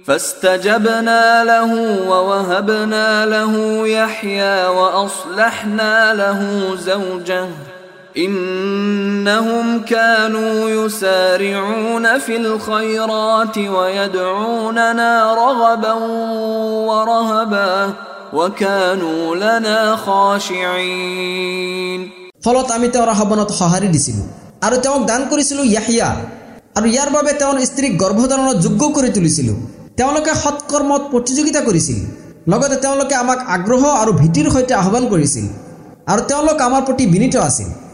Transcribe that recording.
فاستجبنا له ووهبنا له يحيى وأصلحنا له زوجه إنهم كانوا يسارعون في الخيرات ويدعوننا رغبا ورهبا وكانوا لنا خاشعين ফলত আমি তেওঁৰ আহ্বানত সঁহাৰি দিছিলোঁ আৰু তেওঁক দান কৰিছিলোঁ ইয়াহিয়া আৰু ইয়াৰ বাবে তেওঁৰ স্ত্ৰীক গৰ্ভধাৰণৰ যোগ্য কৰি তুলিছিলোঁ। তেওঁলোকে সৎকৰ্মত প্ৰতিযোগিতা কৰিছিল, লগতে তেওঁলোকে আমাক আগ্ৰহ আৰু ভীতিৰ সৈতে আহ্বান কৰিছিল আৰু তেওঁলোক আমাৰ প্ৰতি বিনীত আছিল।